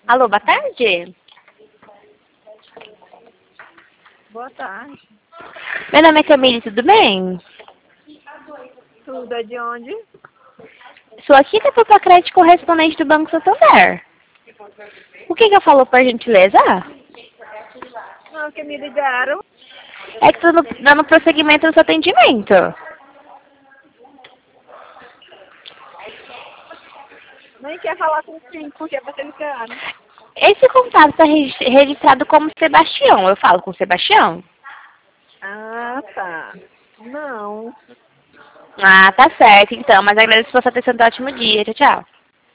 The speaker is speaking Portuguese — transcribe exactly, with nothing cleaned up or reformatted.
Alô, boa tarde. Boa tarde. Meu nome é Camille, tudo bem? Tudo é de onde? Sou aqui da Poupa Crédito correspondente do Banco Santander. O que que eu falo, por gentileza? Não, que me ligaram. É que estou dando prosseguimento no seu atendimento. Nem quer falar com quem, porque você ligaram. Esse contato está registrado como Sebastião. Eu falo com o Sebastião? Ah, tá. Não. Ah, tá certo então. Mas agradeço por sua atenção. Um ótimo dia. Tchau, tchau.